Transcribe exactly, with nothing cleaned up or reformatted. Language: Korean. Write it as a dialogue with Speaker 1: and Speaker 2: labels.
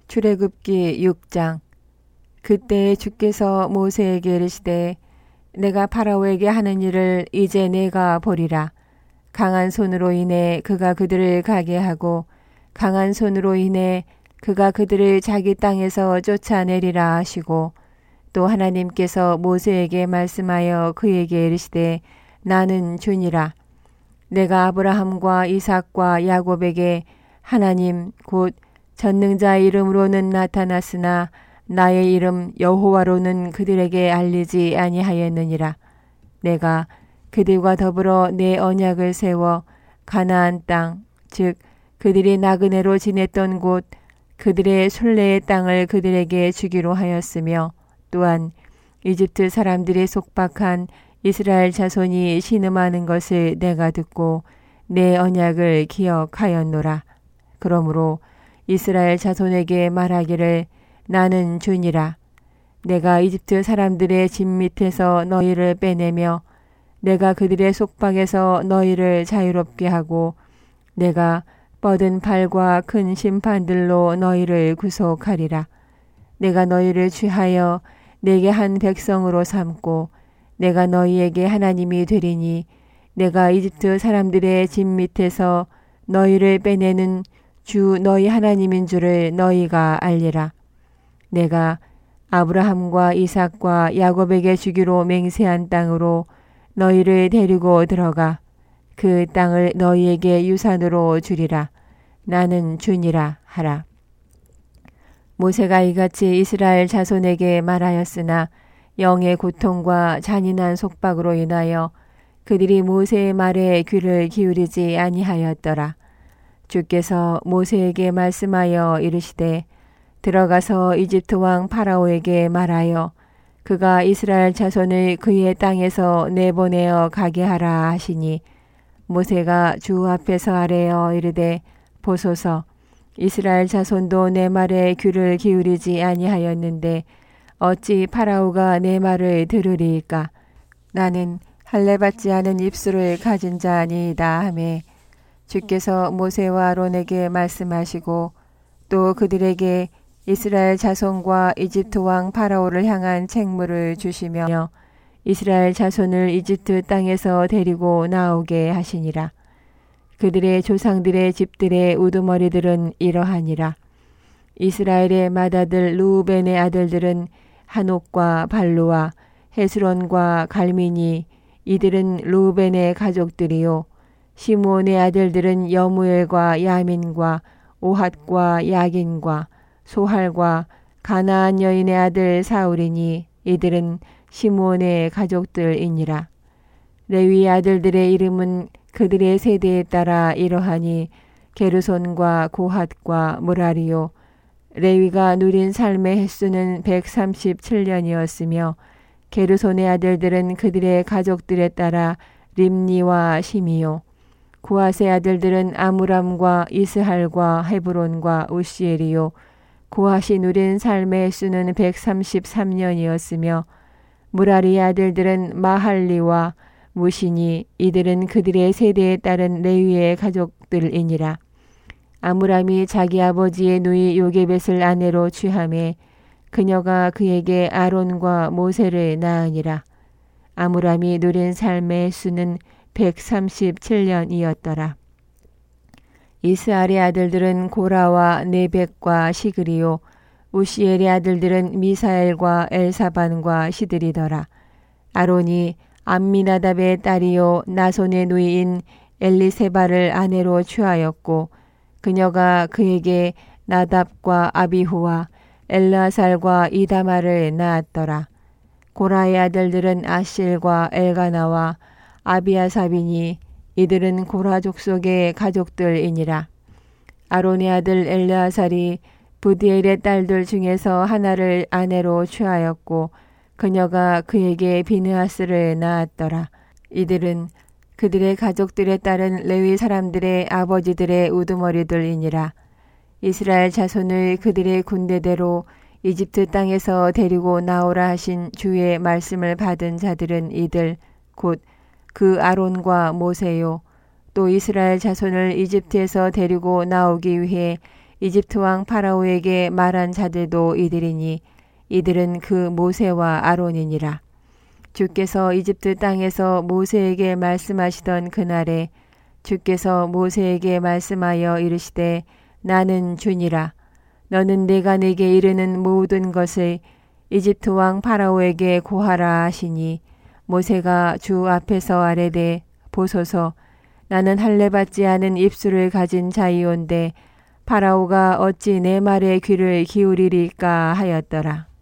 Speaker 1: 출애굽기 육 장. 그때 주께서 모세에게 이르시되 내가 파라오에게 하는 일을 이제 내가 보리라. 강한 손으로 인해 그가 그들을 가게 하고 강한 손으로 인해 그가 그들을 자기 땅에서 쫓아내리라 하시고, 또 하나님께서 모세에게 말씀하여 그에게 이르시되 나는 주니라. 내가 아브라함과 이삭과 야곱에게 하나님 곧 전능자의 이름으로는 나타났으나 나의 이름 여호와로는 그들에게 알리지 아니하였느니라. 내가 그들과 더불어 내 언약을 세워 가나안 땅, 즉 그들이 나그네로 지냈던 곳, 그들의 순례의 땅을 그들에게 주기로 하였으며, 또한 이집트 사람들이 속박한 이스라엘 자손이 신음하는 것을 내가 듣고 내 언약을 기억하였노라. 그러므로 이스라엘 자손에게 말하기를 나는 주니라. 내가 이집트 사람들의 집 밑에서 너희를 빼내며 내가 그들의 속박에서 너희를 자유롭게 하고 내가 뻗은 팔과 큰 심판들로 너희를 구속하리라. 내가 너희를 취하여 내게 한 백성으로 삼고 내가 너희에게 하나님이 되리니 내가 이집트 사람들의 집 밑에서 너희를 빼내는 주 너희 하나님인 줄을 너희가 알리라. 내가 아브라함과 이삭과 야곱에게 주기로 맹세한 땅으로 너희를 데리고 들어가 그 땅을 너희에게 유산으로 주리라. 나는 주니라 하라. 모세가 이같이 이스라엘 자손에게 말하였으나 영의 고통과 잔인한 속박으로 인하여 그들이 모세의 말에 귀를 기울이지 아니하였더라. 주께서 모세에게 말씀하여 이르시되 들어가서 이집트 왕 파라오에게 말하여 그가 이스라엘 자손을 그의 땅에서 내보내어 가게 하라 하시니, 모세가 주 앞에서 아뢰어 이르되 보소서, 이스라엘 자손도 내 말에 귀를 기울이지 아니하였는데 어찌 파라오가 내 말을 들으리이까? 나는 할례받지 않은 입술을 가진 자니이다 하매, 주께서 모세와 아론에게 말씀하시고 또 그들에게 이스라엘 자손과 이집트 왕 파라오를 향한 책무를 주시며 이스라엘 자손을 이집트 땅에서 데리고 나오게 하시니라. 그들의 조상들의 집들의 우두머리들은 이러하니라. 이스라엘의 맏아들 르우벤의 아들들은 한옥과 발루와 헤스론과 갈미니, 이들은 르우벤의 가족들이요. 시므온의 아들들은 여무엘과 야민과 오핫과 야긴과 소할과 가나안 여인의 아들 사울이니, 이들은 시므온의 가족들이니라. 레위 아들들의 이름은 그들의 세대에 따라 이러하니 게르손과 고핫과 무라리요. 레위가 누린 삶의 횟수는 백삼십칠 년이었으며 게르손의 아들들은 그들의 가족들에 따라 림니와 시미요. 고핫의 아들들은 아므람과 이스할과 헤브론과 우시엘이요. 고핫이 누린 삶의 횟수는 백삼십삼 년이었으며 무라리의 아들들은 마할리와 무시니, 이들은 그들의 세대에 따른 레위의 가족들이니라. 아므람이 자기 아버지의 누이 요게벳을 아내로 취하매 그녀가 그에게 아론과 모세를 낳으니라. 아므람이 누린 삶의 수는 백삼십칠 년이었더라. 이스할의 아들들은 고라와 네벡과 시그리요. 우시엘의 아들들은 미사엘과 엘사반과 시드리더라. 아론이 암미나답의 딸이요 나손의 누이인 엘리세바를 아내로 취하였고 그녀가 그에게 나답과 아비후와 엘르아살과 이다마를 낳았더라. 고라의 아들들은 아실과 엘가나와 아비아삽이니, 이들은 고라 족속의 가족들이니라. 아론의 아들 엘르아살이 부디엘의 딸들 중에서 하나를 아내로 취하였고 그녀가 그에게 비느하스를 낳았더라. 이들은 그들의 가족들에 따른 레위 사람들의 아버지들의 우두머리들이니라. 이스라엘 자손을 그들의 군대대로 이집트 땅에서 데리고 나오라 하신 주의 말씀을 받은 자들은 이들 곧 그 아론과 모세요. 또 이스라엘 자손을 이집트에서 데리고 나오기 위해 이집트 왕 파라오에게 말한 자들도 이들이니 이들은 그 모세와 아론이니라. 주께서 이집트 땅에서 모세에게 말씀하시던 그날에 주께서 모세에게 말씀하여 이르시되 나는 주니라. 너는 내가 내게 이르는 모든 것을 이집트 왕 파라오에게 고하라 하시니 모세가 주 앞에서 아뢰되 보소서 나는 할례받지 않은 입술을 가진 자이온데 파라오가 어찌 내 말에 귀를 기울이리까 하였더라.